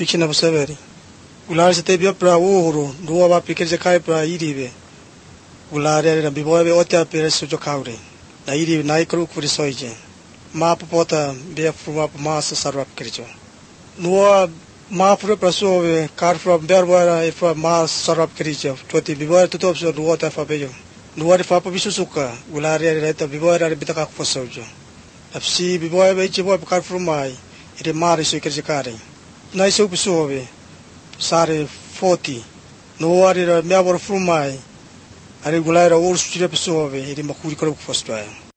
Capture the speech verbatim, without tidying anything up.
Fiction of Severi. Ular se te vio pra uro, nuova pique se cai pra irive. Ular era biboe otea per su jocaure. Na iri nai cru curi soije. Ma popota be fruma massa sarap cricho. Nuova ma pro prasove car from berwara e from mas sarap cricho. Toti biboe tutop so nuota fa bejo. Nuova fa pa bisusuka. Ular era eta biboe era bitaka fosojo. Apsi biboe be chiboe car from mai. Ire mari so crichare. Nai so bisove. Sare forty. No ari ra mea vor frumai. Ari gulai ra ur sutire pesove. Iri makuri karo fostrai.